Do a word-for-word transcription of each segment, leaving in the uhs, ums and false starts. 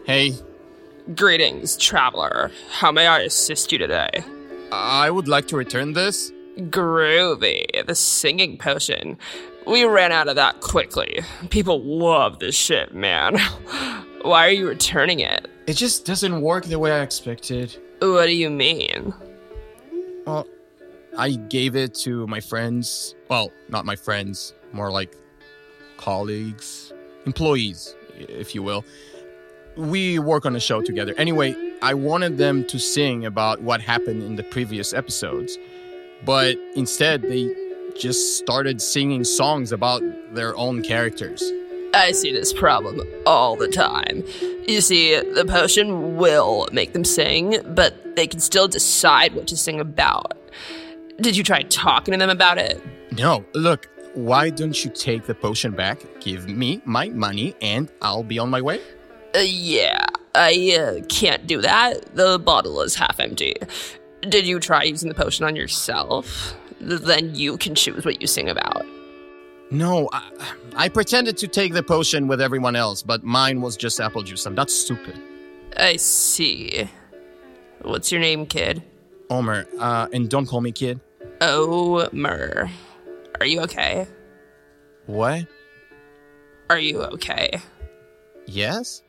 Hey. Greetings, traveler. How may I assist you today? I would like to return this. Groovy. The singing potion. We ran out of that quickly. People love this shit, man. Why are you returning it? It just doesn't work the way I expected. What do you mean? Well, I gave it to my friends. Well, not my friends. More like colleagues. Employees, if you will. We work on a show together. Anyway, I wanted them to sing about what happened in the previous episodes. But instead, they just started singing songs about their own characters. I see this problem all the time. You see, the potion will make them sing, but they can still decide what to sing about. Did you try talking to them about it? No, look, why don't you take the potion back, give me my money, and I'll be on my way? Uh, yeah, I uh, can't do that. The bottle is half empty. Did you try using the potion on yourself? Then you can choose what you sing about. No, I, I pretended to take the potion with everyone else, but mine was just apple juice, and that's stupid. I see. What's your name, kid? Omer, uh, and don't call me kid. Omer. Are you okay? What? Are you okay? Yes?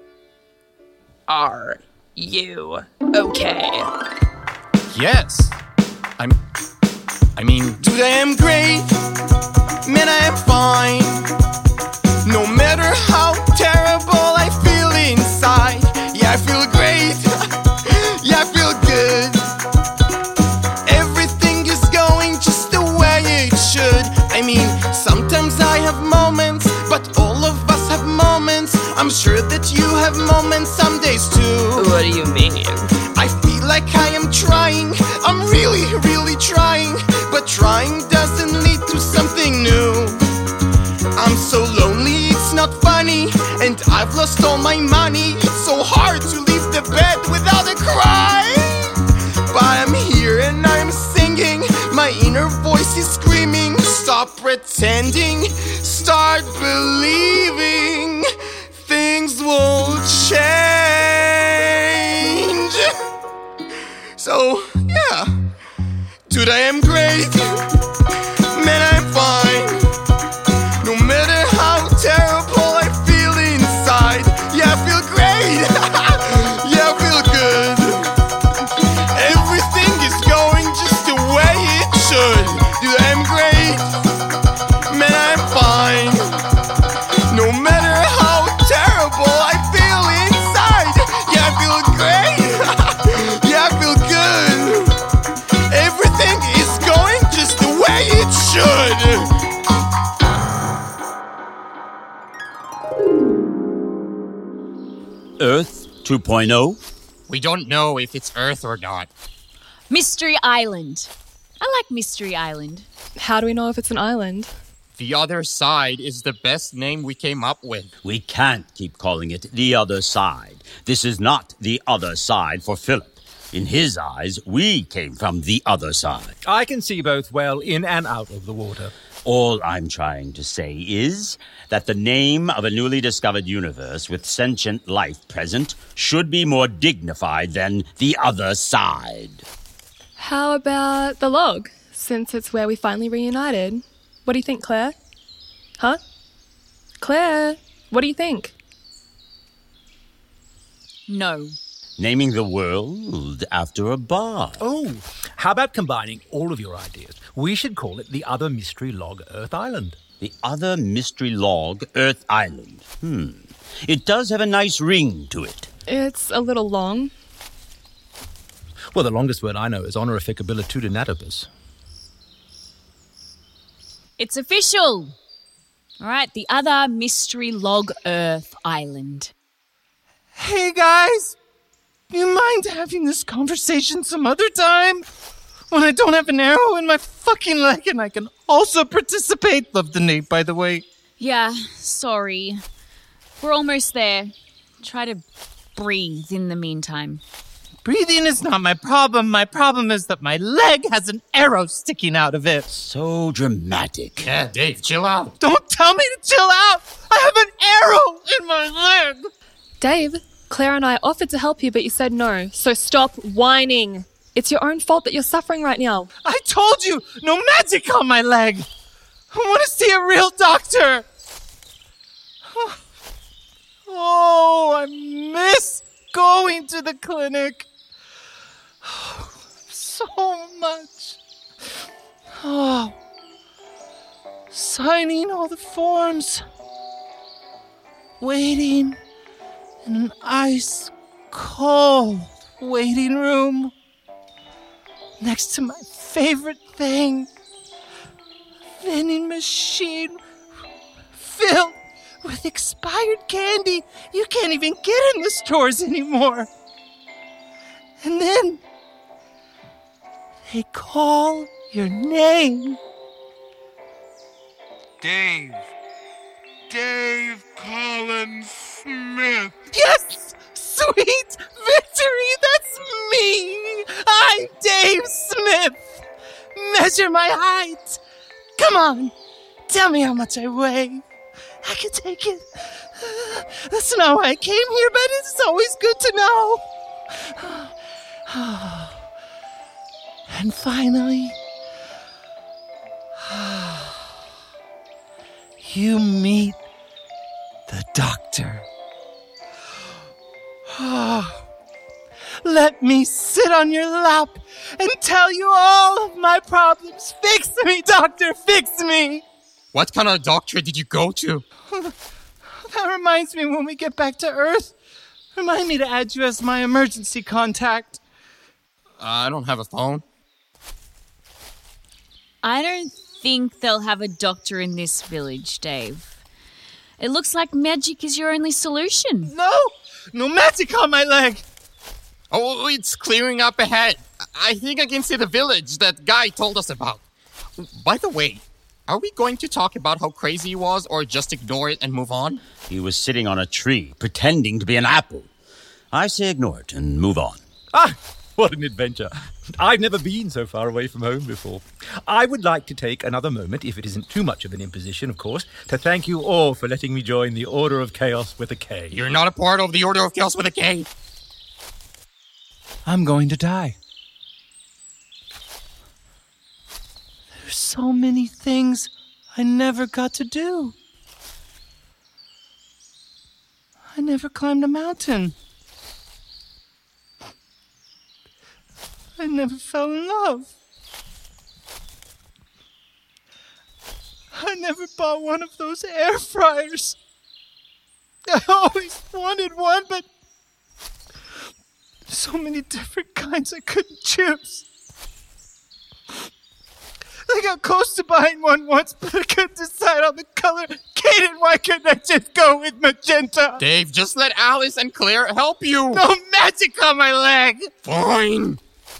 Are you okay? Yes. I'm... I mean... Today I'm great. Man, I am fine. No matter how terrible I feel inside. Yeah, I feel great. Yeah, I feel good. Everything is going just the way it should. I mean, sometimes I have moments, but all of us have moments. I'm sure that you have moments some days too. What do you mean? I feel like I am trying. I'm really, really trying. But trying doesn't lead to something new. I'm so lonely, it's not funny. And I've lost all my money. It's so hard to leave the bed without a cry. But I'm here and I'm singing. My inner voice is screaming. Stop pretending. Start believing. Things will change. So, yeah. Today I'm great. Man, I'm fine. No matter how terrible I feel inside. Yeah, I feel great. Yeah, I feel good. Everything is going just the way it should. Today I'm great. Man, I'm fine. No matter how terrible I feel inside. Yeah, I feel great. Yeah, I feel good. Everything is going just the way it should. Earth two point oh? We don't know if it's Earth or not. Mystery Island. I like Mystery Island. How do we know if it's an island? The Other Side is the best name we came up with. We can't keep calling it the other side. This is not the other side for Philip. In his eyes, we came from the other side. I can see both well in and out of the water. All I'm trying to say is that the name of a newly discovered universe with sentient life present should be more dignified than the other side. How about the log, since it's where we finally reunited? What do you think, Claire? Huh? Claire, what do you think? No. Naming the world after a bar. Oh, how about combining all of your ideas? We should call it the Other Mystery Log Earth Island. The Other Mystery Log Earth Island. Hmm. It does have a nice ring to it. It's a little long. Well, the longest word I know is honorificabilitudinatibus. It's official. All right, the Other Mystery Log Earth Island. Hey guys, you mind having this conversation some other time? When I don't have an arrow in my fucking leg and I can also participate. Love the name, by the way. Yeah, sorry. We're almost there. Try to breathe in the meantime. Breathing is not my problem. My problem is that my leg has an arrow sticking out of it. So dramatic. Yeah, Dave, chill out. Don't tell me to chill out. I have an arrow in my leg. Dave, Claire and I offered to help you, but you said no. So stop whining. It's your own fault that you're suffering right now. I told you, no magic on my leg. I want to see a real doctor. Oh, I miss going to the clinic. So much. Oh, signing all the forms. Waiting in an ice cold waiting room next to my favorite thing, a vending machine filled with expired candy you can't even get in the stores anymore. And then they call your name. Dave. Dave Collins Smith. Yes! Sweet victory! That's me! I'm Dave Smith! Measure my height! Come on! Tell me how much I weigh. I can take it. That's not why I came here, but it's always good to know. And finally, you meet the doctor. Let me sit on your lap and tell you all of my problems. Fix me, doctor, fix me. What kind of doctor did you go to? That reminds me, when we get back to Earth, remind me to add you as my emergency contact. Uh, I don't have a phone. I don't think they'll have a doctor in this village, Dave. It looks like magic is your only solution. No! No magic on my leg! Oh, it's clearing up ahead. I think I can see the village that guy told us about. By the way, are we going to talk about how crazy he was or just ignore it and move on? He was sitting on a tree, pretending to be an apple. I say ignore it and move on. Ah, what an adventure. I've never been so far away from home before. I would like to take another moment, if it isn't too much of an imposition, of course, to thank you all for letting me join the Order of Chaos with a K. You're not a part of the Order of Chaos with a K. I'm going to die. There's so many things I never got to do. I never climbed a mountain. I never fell in love. I never bought one of those air fryers. I always wanted one, but so many different kinds I couldn't choose. I got close to buying one once, but I couldn't decide on the color. Kaden, why couldn't I just go with magenta? Dave, just let Alice and Claire help you. No magic on my leg. Fine.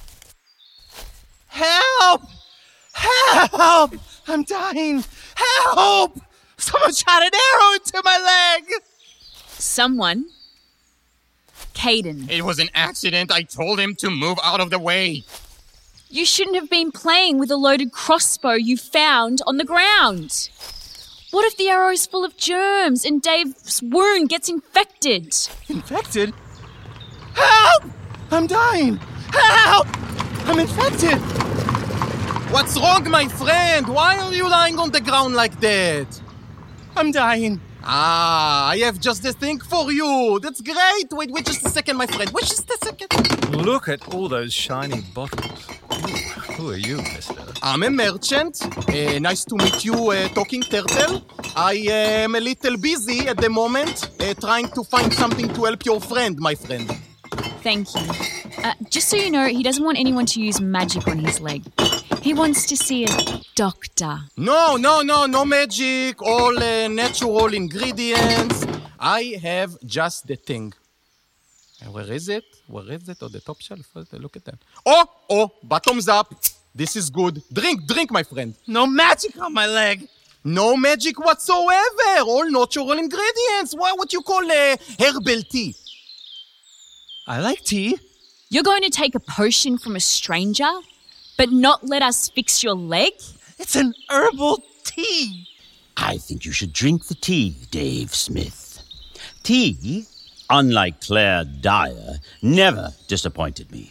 Help! Help! I'm dying. Help! Someone shot an arrow into my leg. Someone? Kaden. It was an accident. I told him to move out of the way. You shouldn't have been playing with a loaded crossbow you found on the ground. What if the arrow's full of germs and Dave's wound gets infected? Infected? Help! I'm dying. Help! I'm infected. What's wrong, my friend? Why are you lying on the ground like that? I'm dying. Ah, I have just the thing for you. That's great. Wait, wait just a second, my friend. Wait just a second. Look at all those shiny bottles. Ooh, who are you, mister? I'm a merchant. Uh, nice to meet you, uh, Talking Turtle. I am a little busy at the moment, uh, trying to find something to help your friend, my friend. Thank you. Uh, just so you know, he doesn't want anyone to use magic on his leg. He wants to see a doctor. No, no, no, no magic. All uh, natural ingredients. I have just the thing. Uh, where is it? Where is it? On the top shelf? Look at that. Oh, oh, bottoms up. This is good. Drink, drink, my friend. No magic on my leg. No magic whatsoever. All natural ingredients. What, what you call uh, herbal tea. I like tea. You're going to take a potion from a stranger, but not let us fix your leg? It's an herbal tea. I think you should drink the tea, Dave Smith. Tea unlike Claire Dyer, never disappointed me.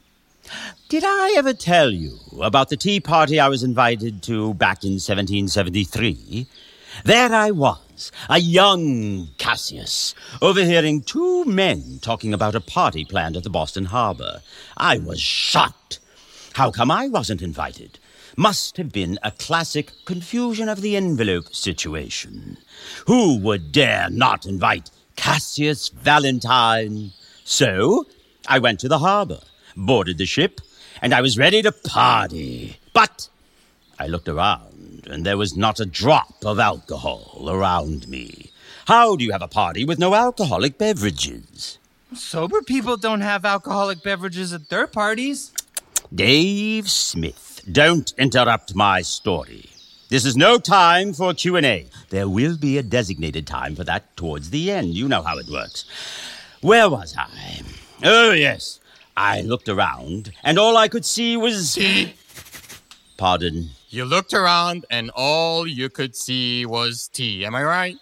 Did I ever tell you about the tea party I was invited to back in seventeen seventy-three? There I was, a young Cassius, overhearing two men talking about a party planned at the Boston Harbor. I was shocked. How come I wasn't invited? Must have been a classic confusion of the envelope situation. Who would dare not invite Cassius Valentine? So, I went to the harbor, boarded the ship, and I was ready to party. But I looked around, and there was not a drop of alcohol around me. How do you have a party with no alcoholic beverages? Sober people don't have alcoholic beverages at their parties. Dave Smith, don't interrupt my story. This is no time for Q and A. There will be a designated time for that towards the end. You know how it works. Where was I? Oh, yes. I looked around, and all I could see was... Tea. Pardon? You looked around, and all you could see was tea. Am I right?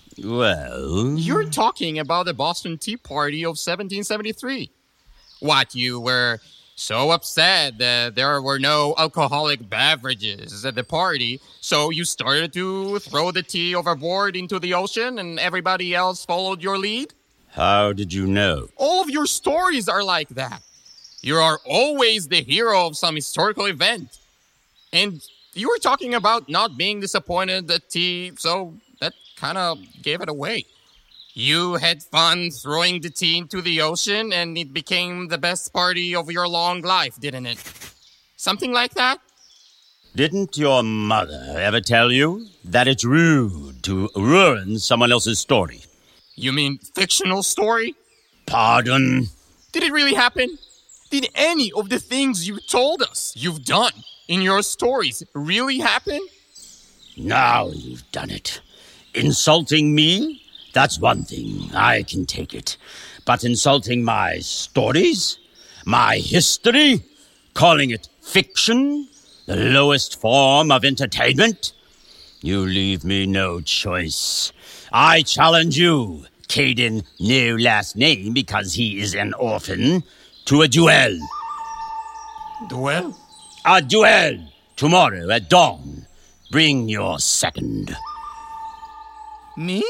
Well... You're talking about the Boston Tea Party of seventeen seventy-three. What, you were so upset that there were no alcoholic beverages at the party, so you started to throw the tea overboard into the ocean, and everybody else followed your lead? How did you know? All of your stories are like that. You are always the hero of some historical event. And you were talking about not being disappointed at tea, so that kind of gave it away. You had fun throwing the tea into the ocean, and it became the best party of your long life, didn't it? Something like that? Didn't your mother ever tell you that it's rude to ruin someone else's story? You mean fictional story? Pardon? Did it really happen? Did any of the things you told us you've done in your stories really happen? Now you've done it. Insulting me? That's one thing. I can take it. But insulting my stories? My history? Calling it fiction? The lowest form of entertainment? You leave me no choice. I challenge you, Caden, no last name because he is an orphan, to a duel. Duel? A duel! Tomorrow at dawn. Bring your second. Me?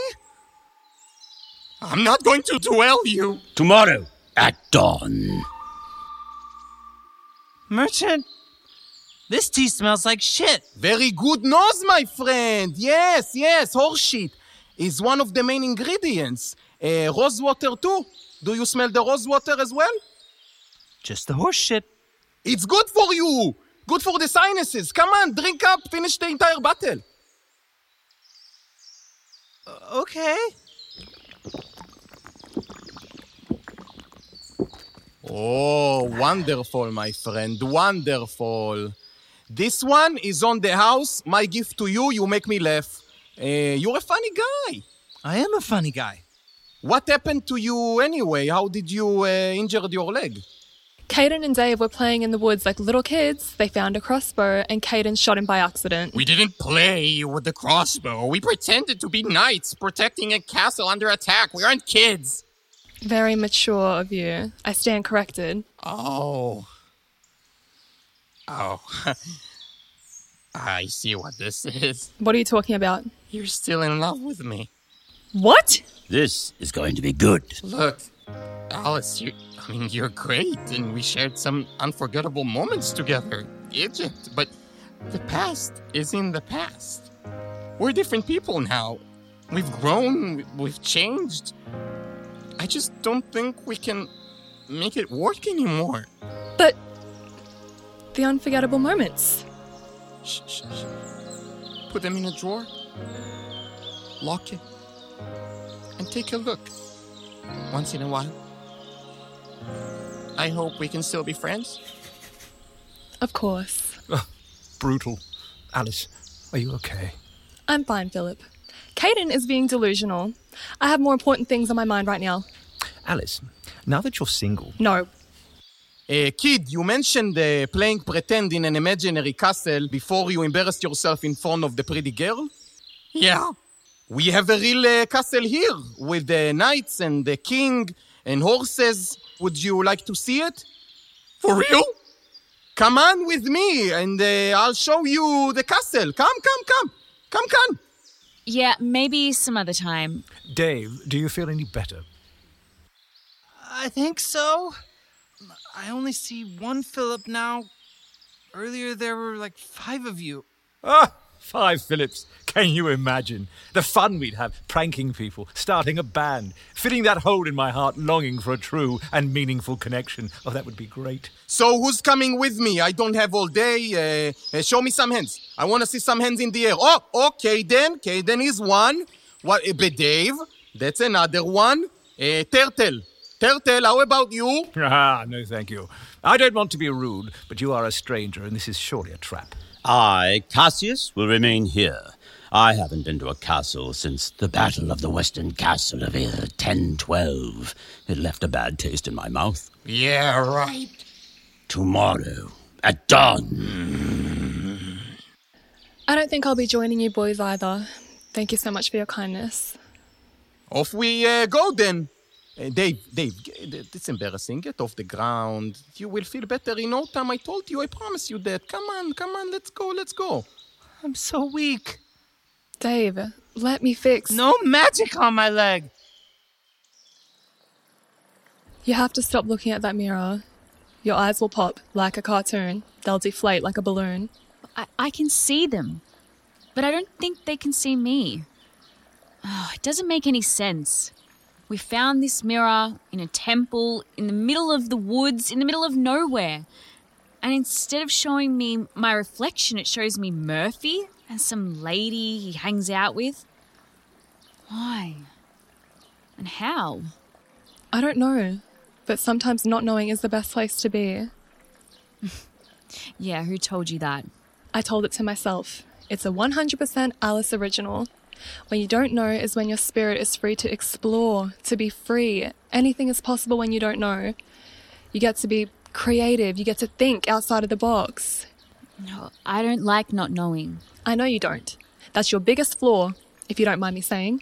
I'm not going to duel you. Tomorrow at dawn. Merchant, this tea smells like shit. Very good nose, my friend. Yes, yes, horse shit is one of the main ingredients. Uh, rose water too. Do you smell the rose water as well? Just the horse shit. It's good for you. Good for the sinuses. Come on, drink up. Finish the entire bottle. Uh, okay. Oh, wonderful, my friend. Wonderful. This one is on the house. My gift to you. You make me laugh. Uh, you're a funny guy. I am a funny guy. What happened to you anyway? How did you uh, injure your leg? Caden and Dave were playing in the woods like little kids. They found a crossbow and Caden shot him by accident. We didn't play with the crossbow. We pretended to be knights protecting a castle under attack. We aren't kids. Very mature of you. I stand corrected. Oh. Oh. I see what this is. What are you talking about? You're still in love with me. What? This is going to be good. Look, Alice, you, I mean, you're great, and we shared some unforgettable moments together. Egypt, but the past is in the past. We're different people now. We've grown, we've changed. I just don't think we can make it work anymore. But the unforgettable moments. Shh, shh, shh. Put them in a drawer. Lock it. And take a look. Once in a while. I hope we can still be friends. Of course. Oh, brutal. Alice, are you okay? I'm fine, Philip. Caden is being delusional. I have more important things on my mind right now. Alice, now that you're single... No. Uh, kid, you mentioned uh, playing pretend in an imaginary castle before you embarrassed yourself in front of the pretty girl? Yeah. We have a real uh, castle here with the knights and the king and horses. Would you like to see it? For real? Come on with me and uh, I'll show you the castle. Come, come, come. Come, come. Yeah, maybe some other time. Dave, do you feel any better? I think so. I only see one Philip now. Earlier there were like five of you. Ah, five Phillips. Can you imagine? The fun we'd have pranking people, starting a band, filling that hole in my heart, longing for a true and meaningful connection. Oh, that would be great. So who's coming with me? I don't have all day. Uh, uh, show me some hands. I want to see some hands in the air. Oh, okay then. Caden is one. What? Uh, but Dave, that's another one. Uh, Turtle. Turtle, how about you? Ah, no thank you. I don't want to be rude, but you are a stranger and this is surely a trap. I, Cassius, will remain here. I haven't been to a castle since the Battle of the Western Castle of ten twelve. It left a bad taste in my mouth. Yeah, right. Tomorrow, at dawn. I don't think I'll be joining you boys either. Thank you so much for your kindness. Off we uh, go then. Uh, Dave, Dave, it's embarrassing. Get off the ground. You will feel better in no time. I told you, I promise you that. Come on, come on, let's go, let's go. I'm so weak. Dave, let me fix... No magic on my leg. You have to stop looking at that mirror. Your eyes will pop like a cartoon. They'll deflate like a balloon. I, I can see them, but I don't think they can see me. Oh, it doesn't make any sense. We found this mirror in a temple, in the middle of the woods, in the middle of nowhere. And instead of showing me my reflection, it shows me Murphy and some lady he hangs out with. Why? And how? I don't know, but sometimes not knowing is the best place to be. Yeah, who told you that? I told it to myself. It's a one hundred percent Alice original. When you don't know is when your spirit is free to explore, to be free. Anything is possible when you don't know. You get to be creative. You get to think outside of the box. No, I don't like not knowing. I know you don't. That's your biggest flaw, if you don't mind me saying.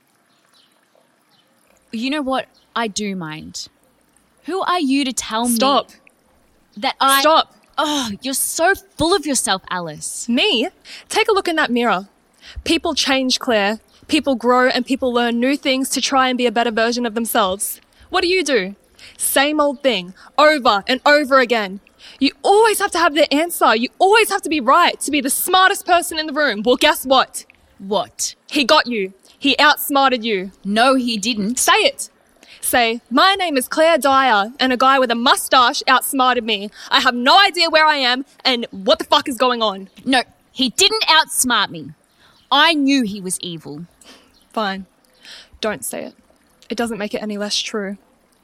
You know what? I do mind. Who are you to tell Stop. me that I... Stop. Oh, you're so full of yourself, Alice. Me? Take a look in that mirror. People change, Claire. People grow and people learn new things to try and be a better version of themselves. What do you do? Same old thing, over and over again. You always have to have the answer. You always have to be right, to be the smartest person in the room. Well, guess what? What? He got you. He outsmarted you. No, he didn't. Say it. Say, my name is Claire Dyer, and a guy with a mustache outsmarted me. I have no idea where I am, and what the fuck is going on? No, he didn't outsmart me. I knew he was evil. Fine. Don't say it. It doesn't make it any less true.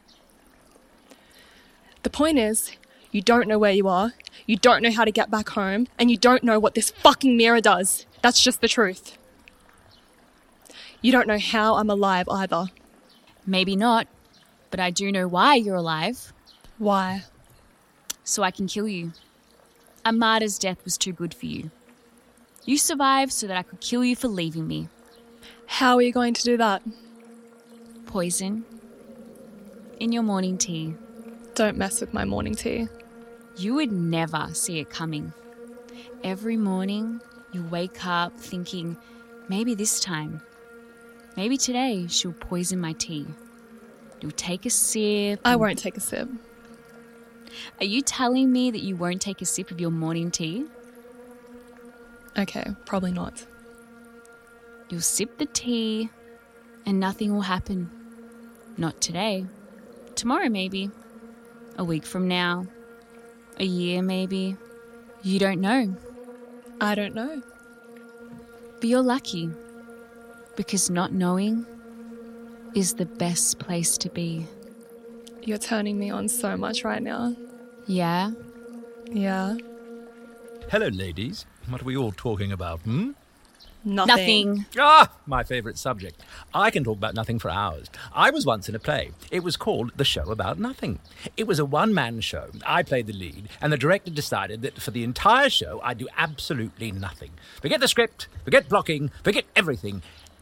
The point is, you don't know where you are, you don't know how to get back home, and you don't know what this fucking mirror does. That's just the truth. You don't know how I'm alive either. Maybe not, but I do know why you're alive. Why? So I can kill you. A martyr's death was too good for you. You survived so that I could kill you for leaving me. How are you going to do that? Poison. In your morning tea. Don't mess with my morning tea. You would never see it coming. Every morning, you wake up thinking, maybe this time, maybe today she'll poison my tea. You'll take a sip. I won't take a sip. Are you telling me that you won't take a sip of your morning tea? Okay, probably not. You'll sip the tea and nothing will happen. Not today. Tomorrow maybe. A week from now. A year maybe. You don't know. I don't know. But you're lucky. Because not knowing is the best place to be. You're turning me on so much right now. Yeah? Yeah. Hello, ladies. What are we all talking about, hmm? Nothing. Nothing. Ah, my favourite subject. I can talk about nothing for hours. I was once in a play. It was called The Show About Nothing. It was a one-man show. I played the lead, and the director decided that for the entire show, I'd do absolutely nothing. Forget the script, forget blocking, forget everything.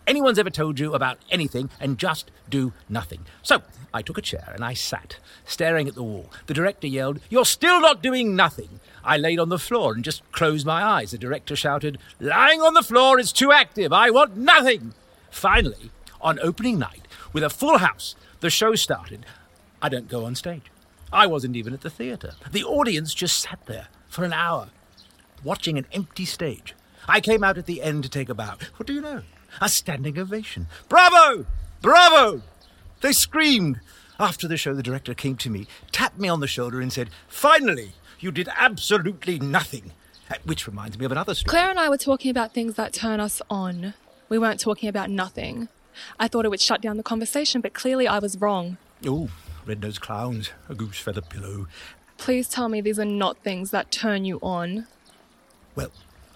anyone's ever told you about anything and just do nothing. So, I took a chair and I sat, staring at the wall. The director yelled, "You're still not doing nothing." I laid on the floor and just closed my eyes. The director shouted, "Lying on the floor is too active. I want nothing." Finally, on opening night, with a full house, the show started. I don't go on stage. I wasn't even at the theatre. The audience just sat there for an hour, watching an empty stage. I came out at the end to take a bow. What do you know? A standing ovation. "Bravo! Bravo!" They screamed. After the show, the director came to me, tapped me on the shoulder and said, "Finally, you did absolutely nothing." Which reminds me of another story. Claire and I were talking about things that turn us on. We weren't talking about nothing. I thought it would shut down the conversation, but clearly I was wrong. Oh, red-nosed clowns, a goose feather pillow. Please tell me these are not things that turn you on. Well,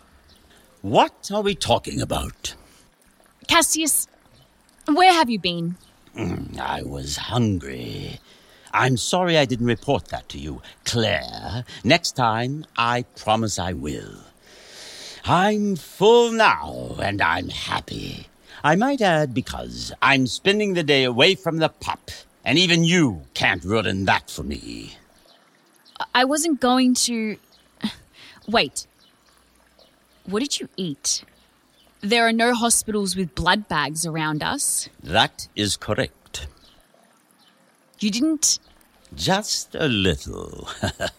What are we talking about? Cassius, where have you been? Mm, I was hungry. I'm sorry I didn't report that to you, Claire. Next time, I promise I will. I'm full now, and I'm happy. I might add because I'm spending the day away from the pup, and even you can't ruin that for me. I wasn't going to... Wait. What did you eat? There are no hospitals with blood bags around us. That is correct. You didn't... Just a little.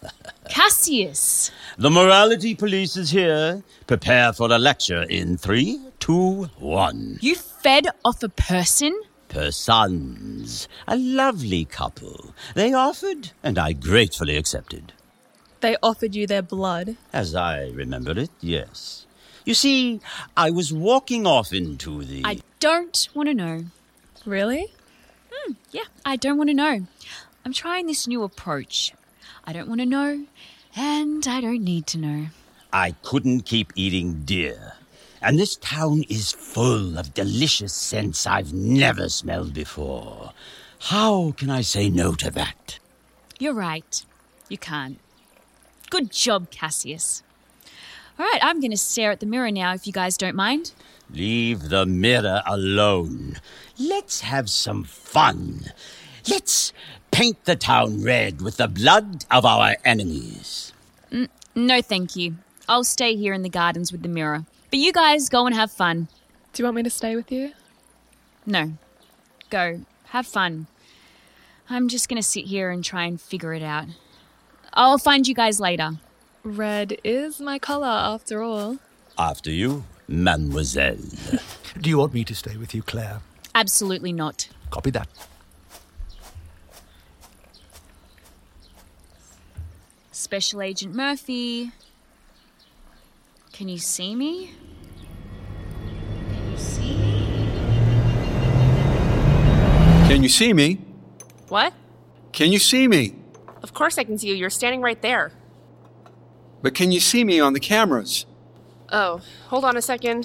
Cassius! The morality police is here. Prepare for a lecture in three, two, one. You fed off a person? Persons. A lovely couple. They offered, and I gratefully accepted. They offered you their blood. As I remember it, yes. You see, I was walking off into the... I don't want to know. Really? Hmm, yeah, I don't want to know. I'm trying this new approach. I don't want to know, and I don't need to know. I couldn't keep eating deer. And this town is full of delicious scents I've never smelled before. How can I say no to that? You're right. You can't. Good job, Cassius. All right, I'm going to stare at the mirror now, if you guys don't mind. Leave the mirror alone. Let's have some fun. Let's paint the town red with the blood of our enemies. N- no, thank you. I'll stay here in the gardens with the mirror. But you guys go and have fun. Do you want me to stay with you? No. Go. Have fun. I'm just going to sit here and try and figure it out. I'll find you guys later. Red is my colour, after all. After you, mademoiselle. Do you want me to stay with you, Claire? Absolutely not. Copy that. Special Agent Murphy. Can you see me? Can you see me? Can you see me? What? Can you see me? Of course I can see you. You're standing right there. But can you see me on the cameras? Oh, hold on a second.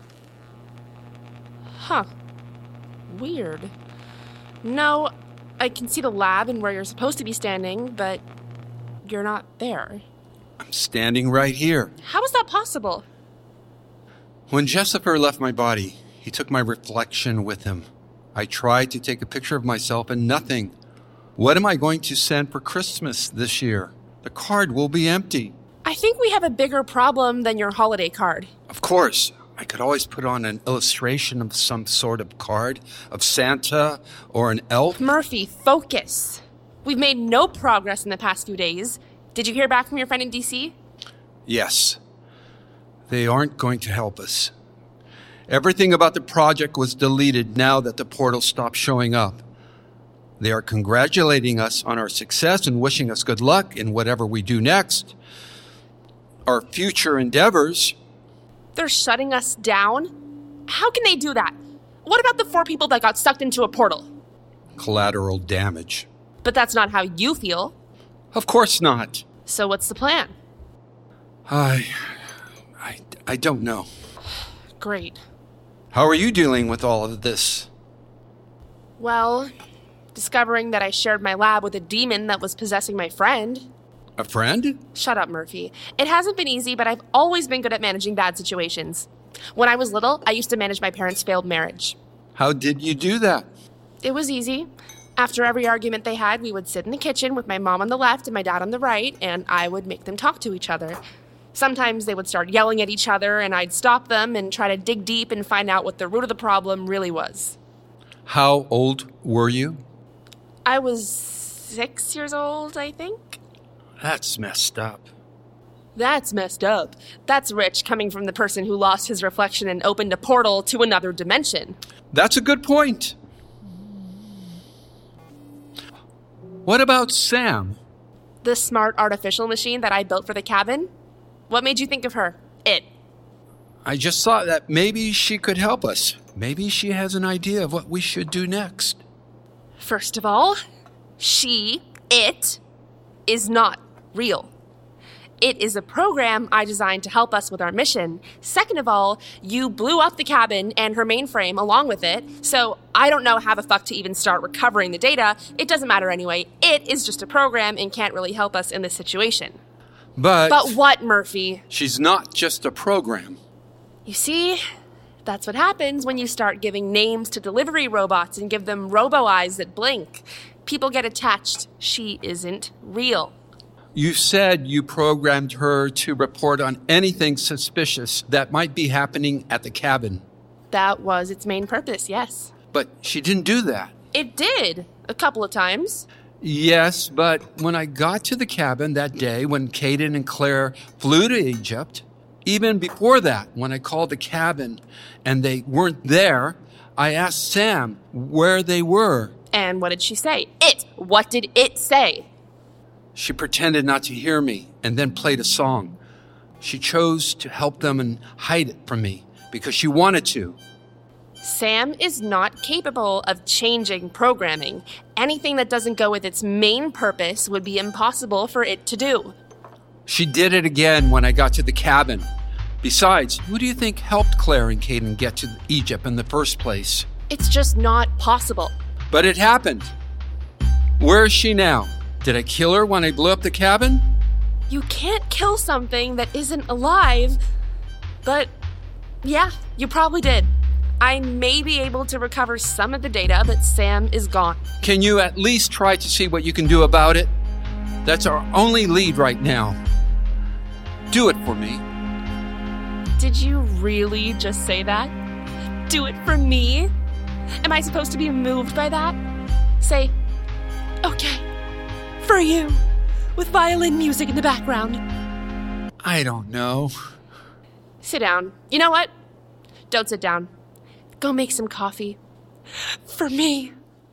Huh. Weird. No, I can see the lab and where you're supposed to be standing, but you're not there. I'm standing right here. How is that possible? When Jessifer left my body, he took my reflection with him. I tried to take a picture of myself and nothing. What am I going to send for Christmas this year? The card will be empty. I think we have a bigger problem than your holiday card. Of course, I could always put on an illustration of some sort of card, of Santa or an elf. Murphy, focus. We've made no progress in the past few days. Did you hear back from your friend in D C? Yes. They aren't going to help us. Everything about the project was deleted now that the portal stopped showing up. They are congratulating us on our success and wishing us good luck in whatever we do next. Our future endeavors. They're shutting us down? How can they do that? What about the four people that got sucked into a portal? Collateral damage. But that's not how you feel. Of course not. So what's the plan? I... I, I don't know. Great. How are you dealing with all of this? Well, discovering that I shared my lab with a demon that was possessing my friend. A friend? Shut up, Murphy. It hasn't been easy, but I've always been good at managing bad situations. When I was little, I used to manage my parents' failed marriage. How did you do that? It was easy. After every argument they had, we would sit in the kitchen with my mom on the left and my dad on the right, and I would make them talk to each other. Sometimes they would start yelling at each other, and I'd stop them and try to dig deep and find out what the root of the problem really was. How old were you? I was six years old, I think. That's messed up. That's messed up. That's Rich coming from the person who lost his reflection and opened a portal to another dimension. That's a good point. What about Sam? The smart artificial machine that I built for the cabin? What made you think of her? It. I just thought that maybe she could help us. Maybe she has an idea of what we should do next. First of all, she, it, is not real. It is a program I designed to help us with our mission. Second of all, you blew up the cabin and her mainframe along with it, so I don't know how the fuck to even start recovering the data. It doesn't matter anyway. It is just a program and can't really help us in this situation. But... But what, Murphy? She's not just a program. You see, that's what happens when you start giving names to delivery robots and give them robo-eyes that blink. People get attached. She isn't real. You said you programmed her to report on anything suspicious that might be happening at the cabin. That was its main purpose, yes. But she didn't do that. It did, a couple of times. Yes, but when I got to the cabin that day when Caden and Claire flew to Egypt, even before that, when I called the cabin and they weren't there, I asked Sam where they were. And what did she say? It! What did it say? She pretended not to hear me and then played a song. She chose to help them and hide it from me because she wanted to. Sam is not capable of changing programming. Anything that doesn't go with its main purpose would be impossible for it to do. She did it again when I got to the cabin. Besides, who do you think helped Claire and Caden get to Egypt in the first place? It's just not possible. But it happened. Where is she now? Did I kill her when I blew up the cabin? You can't kill something that isn't alive. But, yeah, you probably did. I may be able to recover some of the data, but Sam is gone. Can you at least try to see what you can do about it? That's our only lead right now. Do it for me. Did you really just say that? Do it for me? Am I supposed to be moved by that? Say, okay, for you, with violin music in the background. I don't know. Sit down. You know what? Don't sit down. Go make some coffee. For me.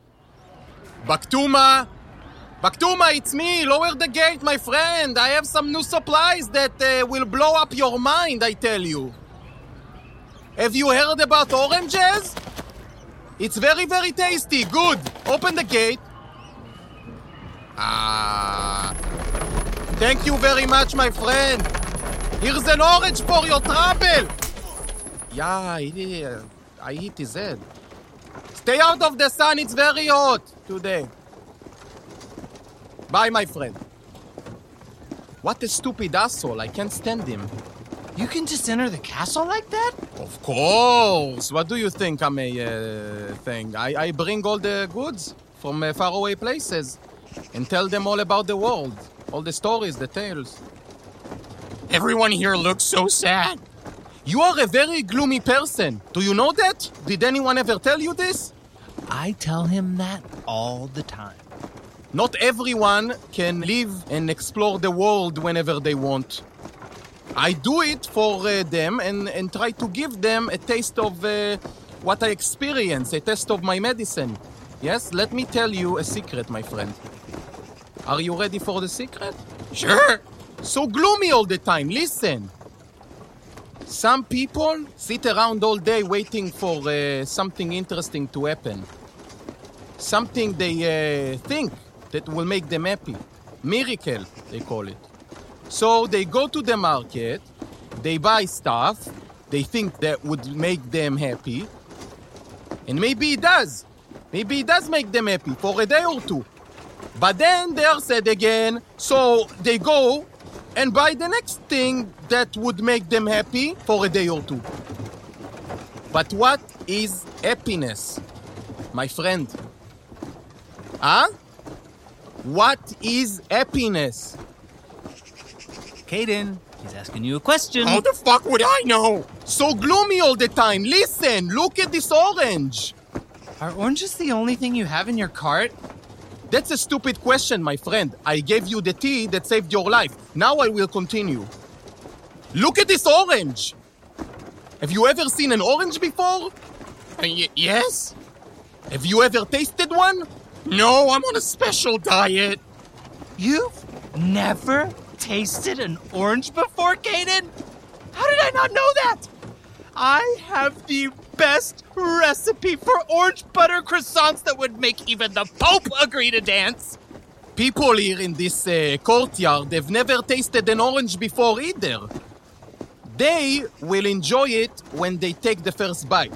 Baktuma! Baktuma, it's me! Lower the gate, my friend! I have some new supplies that uh, will blow up your mind, I tell you. Have you heard about oranges? It's very, very tasty. Good. Open the gate. Ah. Thank you very much, my friend. Here's an orange for your trouble. Yeah, it is. I hit his head. Stay out of the sun. It's very hot today. Bye, my friend. What a stupid asshole. I can't stand him. You can just enter the castle like that? Of course. What do you think I'm a uh, thing? I, I bring all the goods from uh, faraway places and tell them all about the world. All the stories, the tales. Everyone here looks so sad. You are a very gloomy person. Do you know that? Did anyone ever tell you this? I tell him that all the time. Not everyone can live and explore the world whenever they want. I do it for uh, them and, and try to give them a taste of uh, what I experience, a taste of my medicine. Yes, let me tell you a secret, my friend. Are you ready for the secret? Sure. So gloomy all the time. Listen. Some people sit around all day waiting for uh, something interesting to happen. Something they uh, think that will make them happy. Miracle, they call it. So they go to the market, they buy stuff, they think that would make them happy. And maybe it does. Maybe it does make them happy for a day or two. But then they are sad again, so they go and buy the next thing that would make them happy for a day or two. But what is happiness, my friend? Huh? What is happiness? Caden, he's asking you a question. How the fuck would I know? So gloomy all the time. Listen, look at this orange. Are oranges the only thing you have in your cart? That's a stupid question, my friend. I gave you the tea that saved your life. Now I will continue. Look at this orange. Have you ever seen an orange before? Uh, y- yes? Have you ever tasted one? No, I'm on a special diet. You've never tasted an orange before, Caden? How did I not know that? I have the best recipe for orange butter croissants that would make even the Pope agree to dance. People here in this uh, courtyard, they've never tasted an orange before either. They will enjoy it when they take the first bite.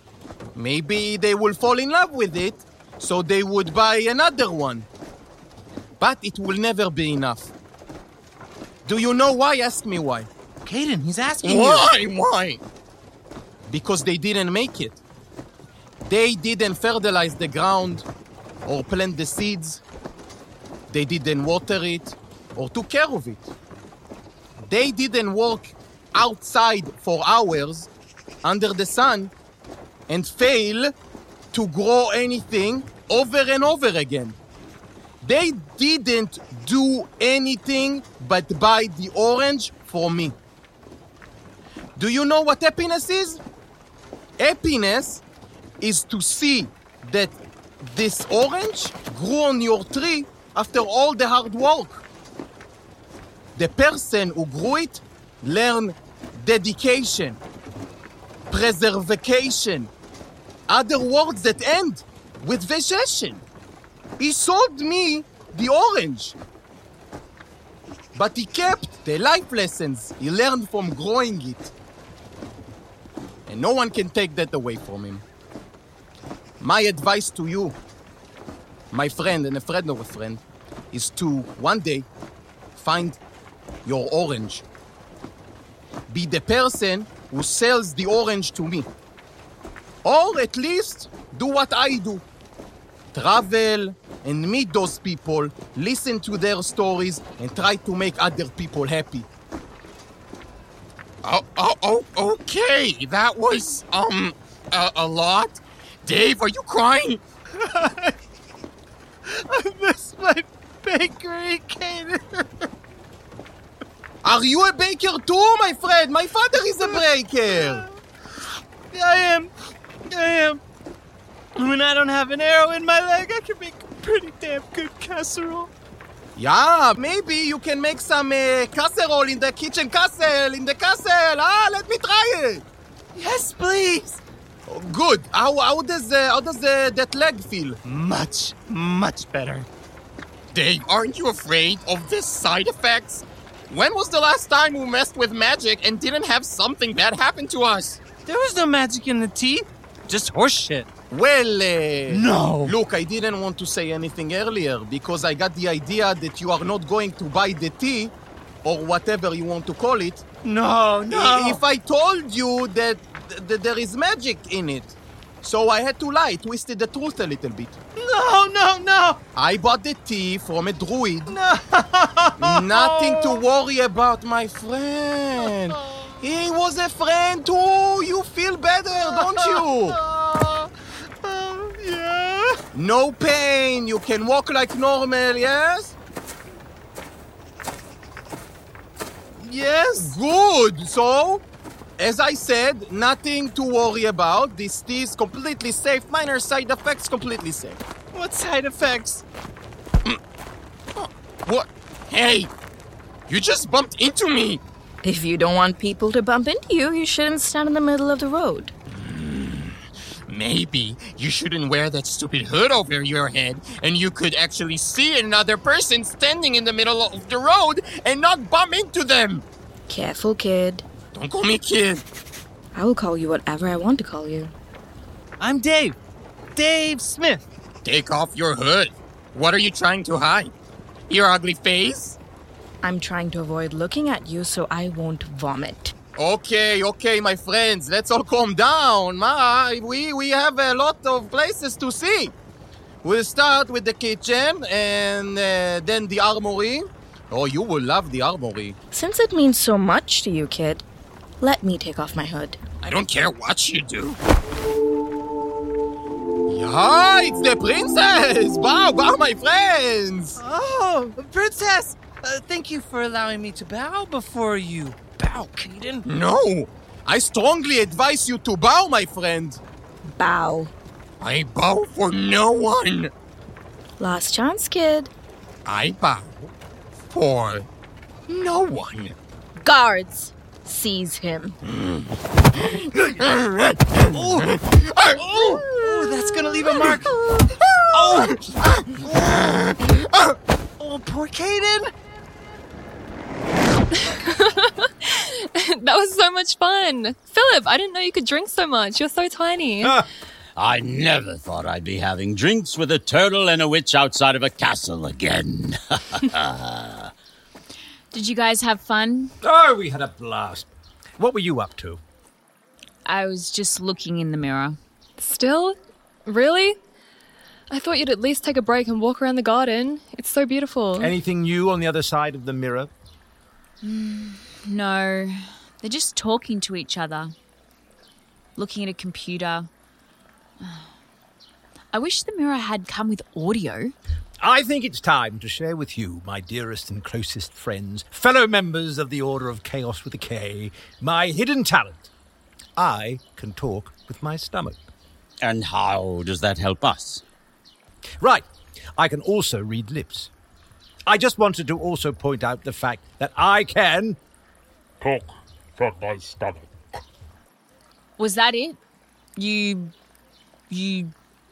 Maybe they will fall in love with it, so they would buy another one. But it will never be enough. Do you know why? Ask me why. Caden, he's asking Why? you. Why? Because they didn't make it. They didn't fertilize the ground or plant the seeds. They didn't water it or took care of it. They didn't work outside for hours under the sun and fail to grow anything over and over again. They didn't do anything but buy the orange for me. Do you know what happiness is? Happiness is to see that this orange grew on your tree after all the hard work. The person who grew it learned dedication, preservation, other words that end with vegetation. He sold me the orange, but he kept the life lessons he learned from growing it. And no one can take that away from him. My advice to you, my friend and a friend of a friend, is to one day find your orange. Be the person who sells the orange to me. Or at least do what I do. Travel and meet those people, listen to their stories, and try to make other people happy. Oh, oh, oh, okay. That was, um, a, a lot. Dave, are you crying? I miss my bakery, Caden. Are you a baker too, my friend? My father is a baker. I am. I am. When I don't have an arrow in my leg, I can make a pretty damn good casserole. Yeah, maybe you can make some uh, casserole in the kitchen castle, in the castle. Ah, let me try it. Yes, please. Oh, good. How, how does, uh, how does uh, that leg feel? Much, much better. Dave, aren't you afraid of the side effects? When was the last time we messed with magic and didn't have something bad happen to us? There was no magic in the tea. Just horse shit. Well, uh, No. Look, I didn't want to say anything earlier because I got the idea that you are not going to buy the tea or whatever you want to call it. No, no. If I told you that, that there is magic in it. So I had to lie, twisted the truth a little bit. No, no, no. I bought the tea from a druid. No. Nothing to worry about, my friend. He was a friend too. You feel better, don't you? Uh, yeah. No pain. You can walk like normal, yes? Yes. Good. So, as I said, nothing to worry about. This tea is completely safe. Minor side effects, completely safe. What side effects? What? Hey, you just bumped into me. If you don't want people to bump into you, you shouldn't stand in the middle of the road. Maybe you shouldn't wear that stupid hood over your head and you could actually see another person standing in the middle of the road and not bump into them. Careful, kid. Don't call me kid. I will call you whatever I want to call you. I'm Dave. Dave Smith. Take off your hood. What are you trying to hide? Your ugly face? I'm trying to avoid looking at you so I won't vomit. Okay, okay, my friends, let's all calm down. Ma, we, we have a lot of places to see. We'll start with the kitchen and uh, then the armory. Oh, you will love the armory. Since it means so much to you, kid, let me take off my hood. I don't care what you do. Yeah, it's the princess! Bow, bow, my friends! Oh, princess! Uh, thank you for allowing me to bow before you. Bow, Caden. No! I strongly advise you to bow, my friend. Bow. I bow for no one. Last chance, kid. I bow for no one. Guards, seize him. Oh, oh, that's gonna leave a mark. Oh, oh, poor Caden. That was so much fun. Philip, I didn't know you could drink so much. You're so tiny. I never thought I'd be having drinks with a turtle and a witch outside of a castle again. Did you guys have fun? Oh, we had a blast. What were you up to? I was just looking in the mirror. Still? Really? I thought you'd at least take a break and walk around the garden. It's so beautiful. Anything new on the other side of the mirror? No, they're just talking to each other. Looking at a computer. I wish the mirror had come with audio. I think it's time to share with you, my dearest and closest friends, fellow members of the Order of Chaos with a K, my hidden talent. I can talk with my stomach. And how does that help us? Right. I can also read lips. I just wanted to also point out the fact that I can talk from my stomach. Was that it? You... you...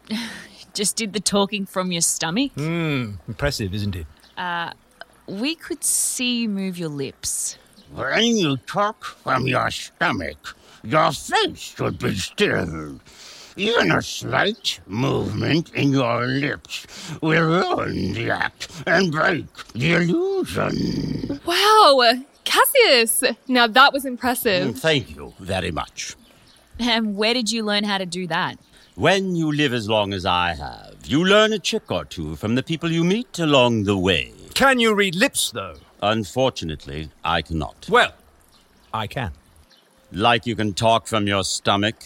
just did the talking from your stomach? Hmm, impressive, isn't it? Uh, we could see you move your lips. When you talk from your stomach, your face should be still. Even a slight movement in your lips will ruin the act and break the illusion. Wow, Cassius! Now that was impressive. Thank you very much. And where did you learn how to do that? When you live as long as I have, you learn a trick or two from the people you meet along the way. Can you read lips, though? Unfortunately, I cannot. Well, I can. Like you can talk from your stomach?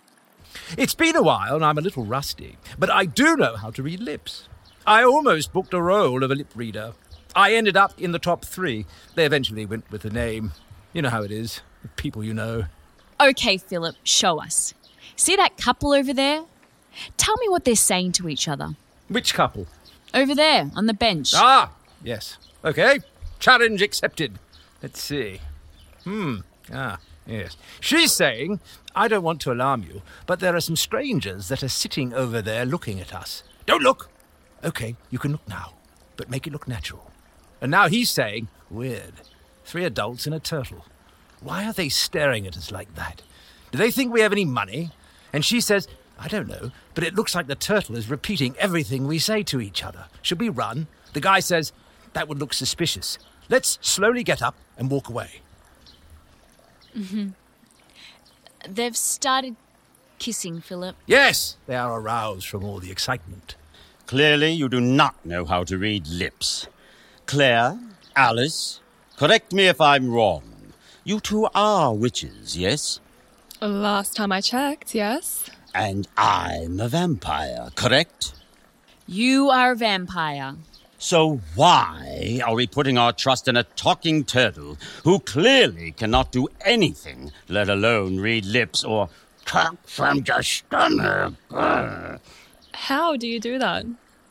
It's been a while and I'm a little rusty, but I do know how to read lips. I almost booked a role of a lip reader. I ended up in the top three. They eventually went with the name. You know how it is, with people you know. Okay, Philip, show us. See that couple over there? Tell me what they're saying to each other. Which couple? Over there, on the bench. Ah, yes. Okay, challenge accepted. Let's see. Hmm, ah, yes. She's saying, I don't want to alarm you, but there are some strangers that are sitting over there looking at us. Don't look! Okay, you can look now, but make it look natural. And now he's saying, weird. Three adults and a turtle. Why are they staring at us like that? Do they think we have any money? And she says, I don't know, but it looks like the turtle is repeating everything we say to each other. Should we run? The guy says, that would look suspicious. Let's slowly get up and walk away. Mm-hmm. They've started kissing, Philip. Yes, they are aroused from all the excitement. Clearly, you do not know how to read lips. Claire, Alice, correct me if I'm wrong. You two are witches, yes? Last time I checked, yes. And I'm a vampire, correct? You are a vampire. So why are we putting our trust in a talking turtle who clearly cannot do anything, let alone read lips or talk from the stomach? How do you do that?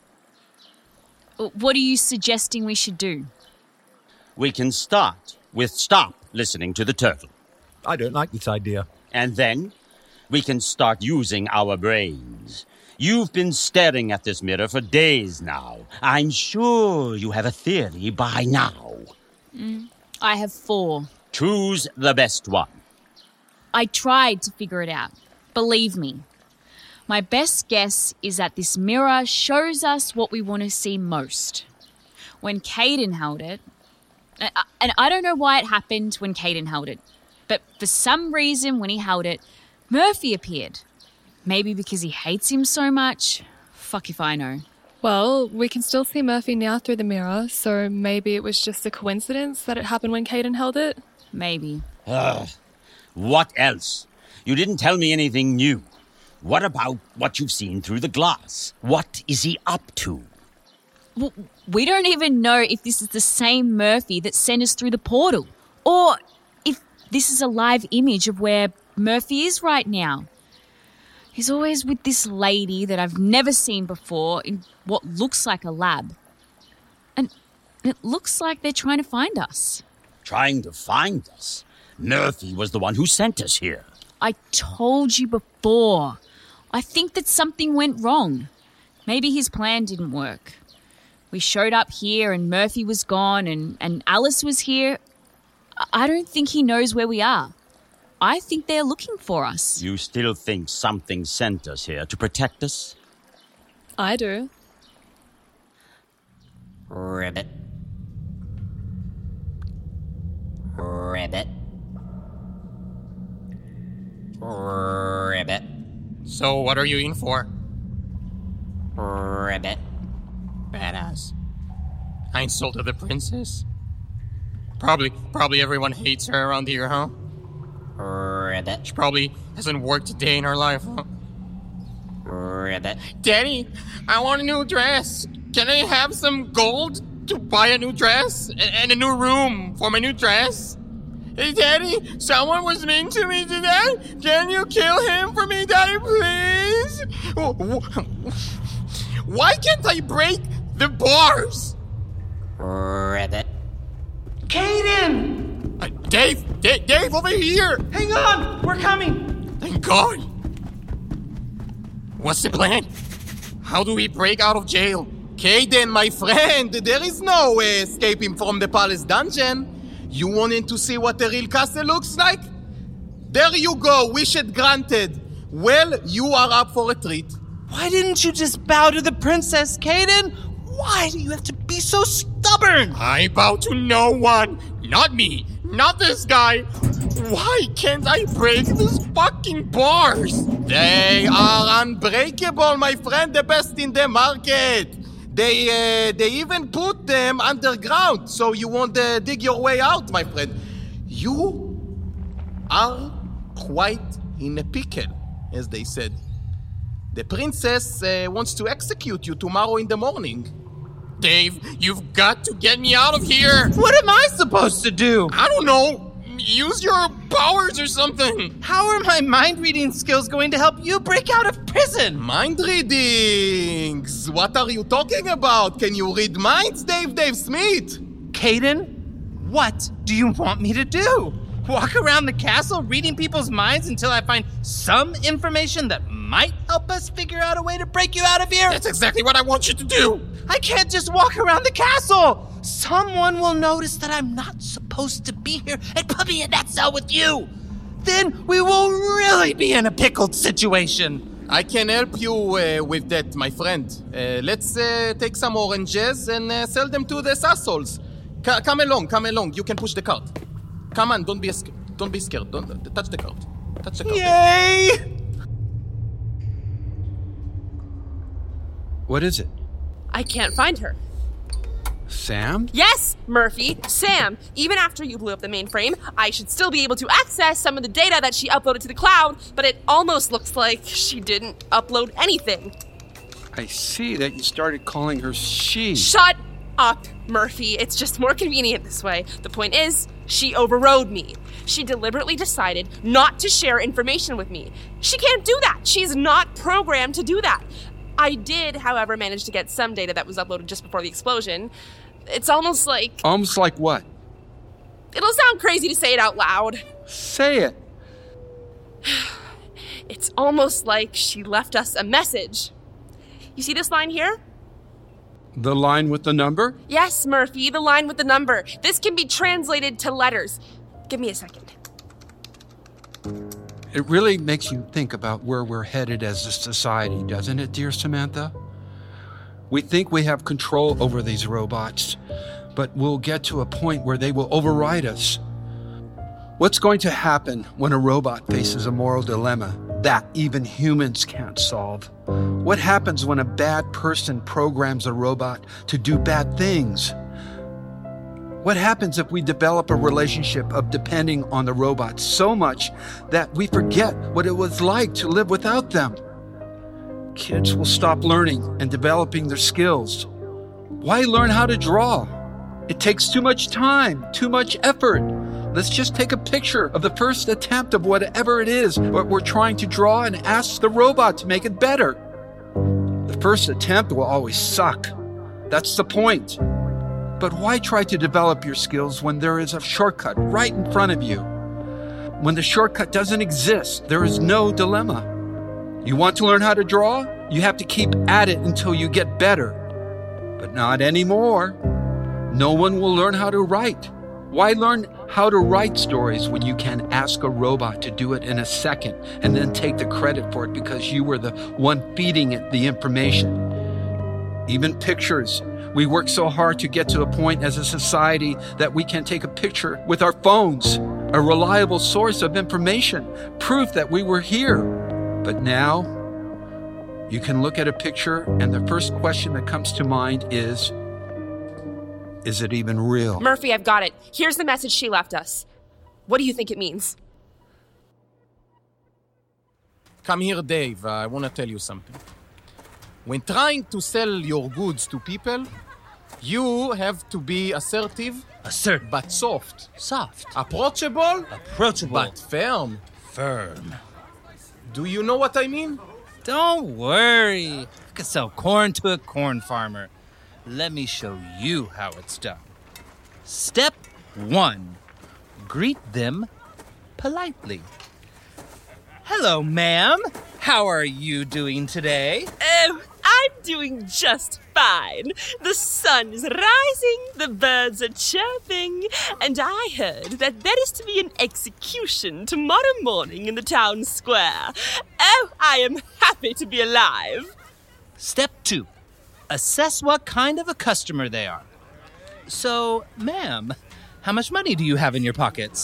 What are you suggesting we should do? We can start with stop listening to the turtle. I don't like this idea. And then we can start using our brains. You've been staring at this mirror for days now. I'm sure you have a theory by now. Mm, I have four. Choose the best one. I tried to figure it out. Believe me. My best guess is that this mirror shows us what we want to see most. When Caden held it, and I don't know why it happened when Caden held it. But for some reason, when he held it, Murphy appeared. Maybe because he hates him so much. Fuck if I know. Well, we can still see Murphy now through the mirror, so maybe it was just a coincidence that it happened when Caden held it? Maybe. Ugh. What else? You didn't tell me anything new. What about what you've seen through the glass? What is he up to? Well, we don't even know if this is the same Murphy that sent us through the portal, or if this is a live image of where Murphy is right now. He's always with this lady that I've never seen before in what looks like a lab. And it looks like they're trying to find us. Trying to find us? Murphy was the one who sent us here. I told you before. I think that something went wrong. Maybe his plan didn't work. We showed up here and Murphy was gone and, and Alice was here. I don't think he knows where we are. I think they're looking for us. You still think something sent us here to protect us? I do. Ribbit. Ribbit. Ribbit. So what are you in for? Ribbit. Badass. I insulted the princess. Probably, probably everyone hates her around here, huh? Ribbit. She probably hasn't worked a day in her life, huh? Ribbit. Daddy, I want a new dress. Can I have some gold to buy a new dress and, and a new room for my new dress? Hey, Daddy, someone was mean to me today. Can you kill him for me, Daddy, please? Why can't I break the bars? Ribbit. Caden! Uh, Dave! Dave! Dave, over here! Hang on! We're coming! Thank God! What's the plan? How do we break out of jail? Caden, my friend, there is no way escaping from the palace dungeon. You wanted to see what the real castle looks like? There you go, wish it granted. Well, you are up for a treat. Why didn't you just bow to the princess, Caden? Why do you have to be so stubborn? I bow to no one. Not me. Not this guy. Why can't I break these fucking bars? They are unbreakable, my friend. The best in the market. They uh, they even put them underground, so you won't uh, dig your way out, my friend. You are quite in a pickle, as they said. The princess uh, wants to execute you tomorrow in the morning. Dave, you've got to get me out of here! What am I supposed to do? I don't know. Use your powers or something. How are my mind-reading skills going to help you break out of prison? Mind readings? What are you talking about? Can you read minds, Dave Dave Smith? Caden, what do you want me to do? Walk around the castle reading people's minds until I find some information that might help us figure out a way to break you out of here? That's exactly what I want you to do. I can't just walk around the castle. Someone will notice that I'm not supposed to be here and put me in that cell with you. Then we will really be in a pickled situation. I can help you uh, with that, my friend. Uh, let's uh, take some oranges and uh, sell them to the assholes. C- come along, come along. You can push the cart. Come on, don't be scared. Don't be scared. Don't uh, touch the cart. Touch the cart. Yay! What is it? I can't find her. Sam? Yes, Murphy, Sam. Even after you blew up the mainframe, I should still be able to access some of the data that she uploaded to the cloud, but it almost looks like she didn't upload anything. I see that you started calling her she. Shut up, Murphy. It's just more convenient this way. The point is, she overrode me. She deliberately decided not to share information with me. She can't do that. She's not programmed to do that. I did, however, manage to get some data that was uploaded just before the explosion. It's almost like... Almost like what? It'll sound crazy to say it out loud. Say it. It's almost like she left us a message. You see this line here? The line with the number? Yes, Murphy, the line with the number. This can be translated to letters. Give me a second. It really makes you think about where we're headed as a society, doesn't it, dear Samantha? We think we have control over these robots, but we'll get to a point where they will override us. What's going to happen when a robot faces a moral dilemma that even humans can't solve? What happens when a bad person programs a robot to do bad things? What happens if we develop a relationship of depending on the robots so much that we forget what it was like to live without them? Kids will stop learning and developing their skills. Why learn how to draw? It takes too much time, too much effort. Let's just take a picture of the first attempt of whatever it is what we're trying to draw and ask the robot to make it better. The first attempt will always suck. That's the point. But why try to develop your skills when there is a shortcut right in front of you? When the shortcut doesn't exist, there is no dilemma. You want to learn how to draw? You have to keep at it until you get better. But not anymore. No one will learn how to write. Why learn how to write stories when you can ask a robot to do it in a second and then take the credit for it because you were the one feeding it the information? Even pictures. We work so hard to get to a point as a society that we can take a picture with our phones, a reliable source of information, proof that we were here. But now, you can look at a picture and the first question that comes to mind is, is it even real? Murphy, I've got it. Here's the message she left us. What do you think it means? Come here, Dave. Uh, I want to tell you something. When trying to sell your goods to people, you have to be assertive, Assertive. but soft. Soft. Approachable, Approachable. but firm. Firm. Do you know what I mean? Don't worry. I could sell corn to a corn farmer. Let me show you how it's done. Step one. Greet them politely. Hello, ma'am. How are you doing today? Oh, I'm doing just fine. The sun is rising, the birds are chirping, and I heard that there is to be an execution tomorrow morning in the town square. Oh, I am happy to be alive. Step two. Assess what kind of a customer they are. So, ma'am, how much money do you have in your pockets?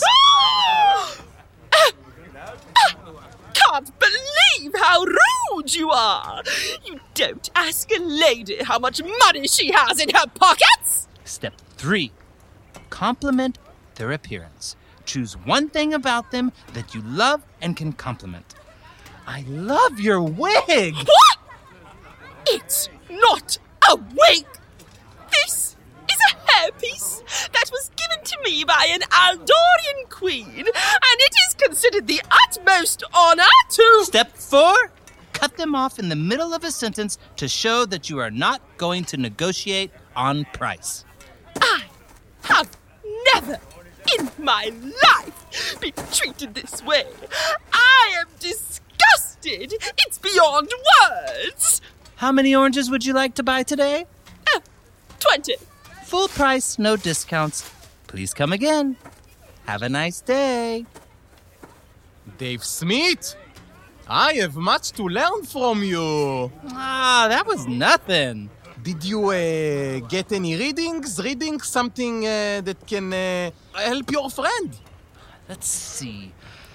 Can't believe how rude you are! You don't ask a lady how much money she has in her pockets! Step three. Compliment their appearance. Choose one thing about them that you love and can compliment. I love your wig! What? It's not a wig! This is a hairpiece that was given to me by an Aldorian queen, and it is considered the utmost honor to... Step four. Cut them off in the middle of a sentence to show that you are not going to negotiate on price. I have never in my life been treated this way. I am disgusted. It's beyond words. How many oranges would you like to buy today? Uh, twenty. Full price, no discounts. Please come again. Have a nice day. Dave Smith, I have much to learn from you. Ah, that was nothing. Did you uh, get any readings? Reading something uh, that can uh, help your friend? Let's see.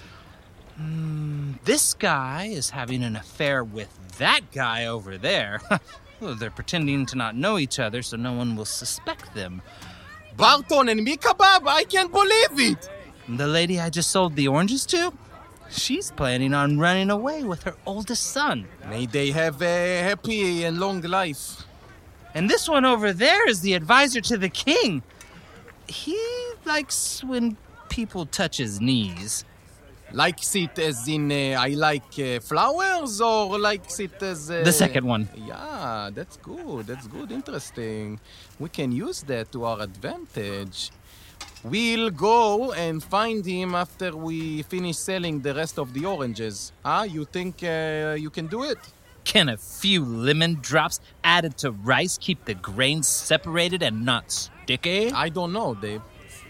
Mm, this guy is having an affair with that guy over there. Well, they're pretending to not know each other so no one will suspect them. Barton and me kebab? I can't believe it! The lady I just sold the oranges to? She's planning on running away with her oldest son. May they have a happy and long life. And this one over there is the advisor to the king. He likes when people touch his knees. Likes it as in uh, I like uh, flowers, or likes it as... Uh, the second one. Yeah, that's good. That's good. Interesting. We can use that to our advantage. We'll go and find him after we finish selling the rest of the oranges. Ah, you think uh, you can do it? Can a few lemon drops added to rice keep the grains separated and not sticky? I don't know, Dave.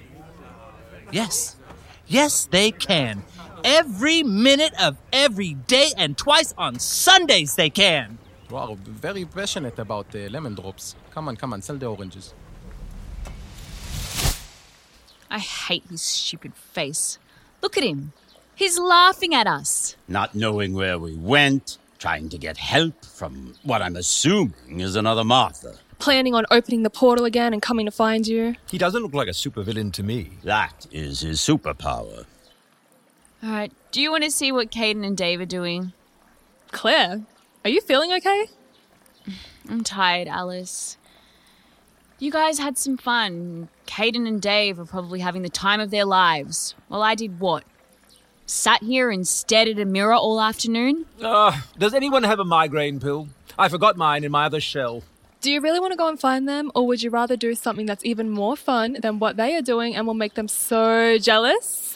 Yes. Yes, they can. Every minute of every day and twice on Sundays they can. You are very passionate about uh, lemon drops. Come on, come on, sell the oranges. I hate his stupid face. Look at him. He's laughing at us. Not knowing where we went, trying to get help from what I'm assuming is another Martha. Planning on opening the portal again and coming to find you. He doesn't look like a supervillain to me. That is his superpower. All right, do you want to see what Caden and Dave are doing? Claire, are you feeling okay? I'm tired, Alice. You guys had some fun. Caden and Dave are probably having the time of their lives. Well, I did what? Sat here and stared at a mirror all afternoon? Uh, does anyone have a migraine pill? I forgot mine in my other shell. Do you really want to go and find them, or would you rather do something that's even more fun than what they are doing and will make them so jealous?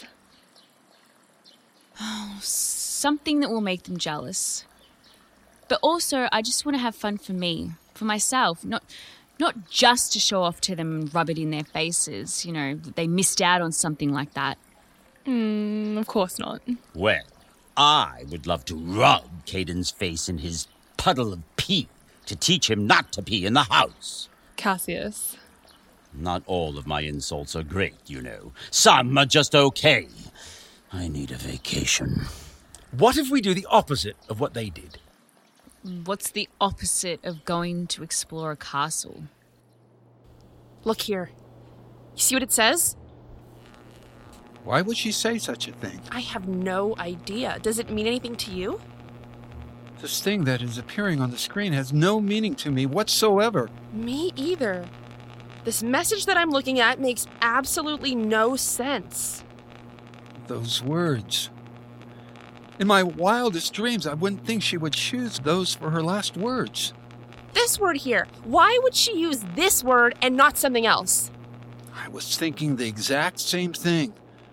Something that will make them jealous. But also, I just want to have fun for me, for myself, not not just to show off to them and rub it in their faces, you know, that they missed out on something like that. Hmm, of course not. Well, I would love to rub Caden's face in his puddle of pee to teach him not to pee in the house. Cassius. Not all of my insults are great, you know. Some are just okay. I need a vacation. What if we do the opposite of what they did? What's the opposite of going to explore a castle? Look here. You see what it says? Why would she say such a thing? I have no idea. Does it mean anything to you? This thing that is appearing on the screen has no meaning to me whatsoever. Me either. This message that I'm looking at makes absolutely no sense. Those words. In my wildest dreams, I wouldn't think she would choose those for her last words. This word here. Why would she use this word and not something else? I was thinking the exact same thing.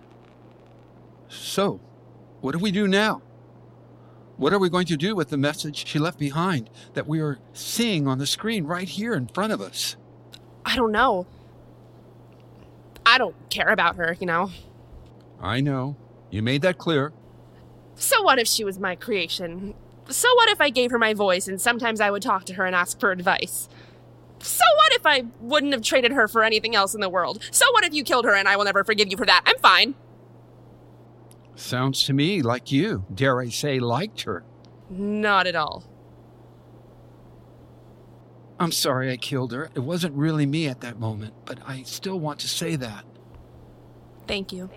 So, what do we do now? What are we going to do with the message she left behind that we are seeing on the screen right here in front of us? I don't know. I don't care about her, you know. I know. You made that clear. So what if she was my creation? So what if I gave her my voice and sometimes I would talk to her and ask for advice? So what if I wouldn't have traded her for anything else in the world? So what if you killed her and I will never forgive you for that? I'm fine. Sounds to me like you, dare I say, liked her. Not at all. I'm sorry I killed her. It wasn't really me at that moment, but I still want to say that. Thank you.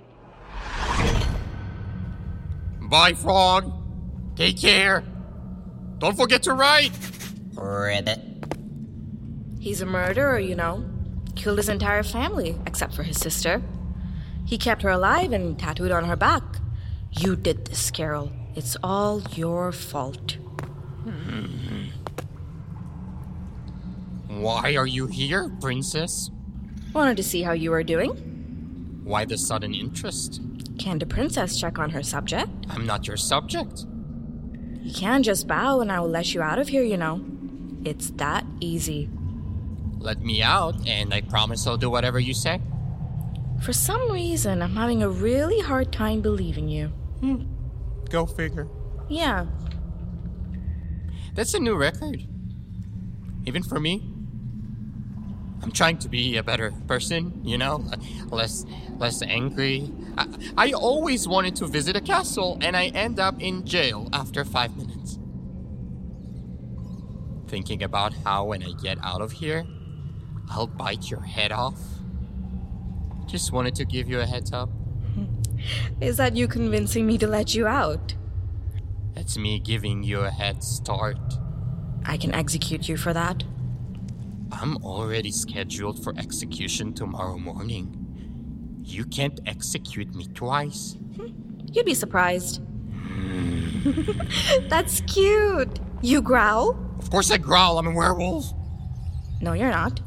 Bye, Frog. Take care. Don't forget to write. Ribbit. He's a murderer, you know. Killed his entire family, except for his sister. He kept her alive and tattooed on her back. You did this, Carol. It's all your fault. Hmm. Why are you here, Princess? Wanted to see how you were doing. Why the sudden interest? Can the princess check on her subject? I'm not your subject. You can just bow and I will let you out of here, you know. It's that easy. Let me out, and I promise I'll do whatever you say. For some reason, I'm having a really hard time believing you. Hmm. Go figure. Yeah. That's a new record. Even for me. I'm trying to be a better person, you know? Less less angry. I, I always wanted to visit a castle, and I end up in jail after five minutes. Thinking about how when I get out of here, I'll bite your head off. Just wanted to give you a heads up. Is that you convincing me to let you out? That's me giving you a head start. I can execute you for that. I'm already scheduled for execution tomorrow morning. You can't execute me twice. You'd be surprised. That's cute. You growl? Of course I growl. I'm a werewolf. No, you're not.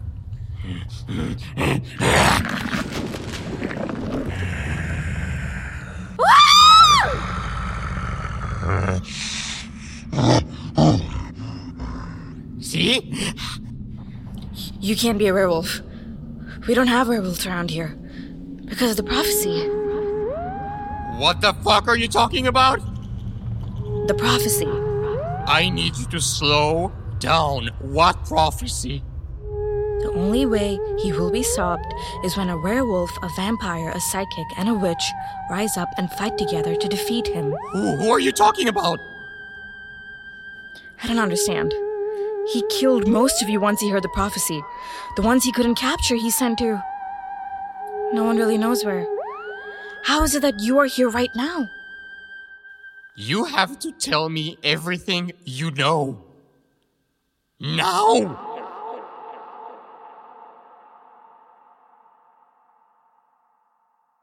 See? You can't be a werewolf. We don't have werewolves around here. Because of the prophecy. What the fuck are you talking about? The prophecy. I need you to slow down. What prophecy? The only way he will be stopped is when a werewolf, a vampire, a psychic, and a witch rise up and fight together to defeat him. Who, who are you talking about? I don't understand. He killed most of you once he heard the prophecy. The ones he couldn't capture, he sent to... no one really knows where. How is it that you are here right now? You have to tell me everything you know. Now!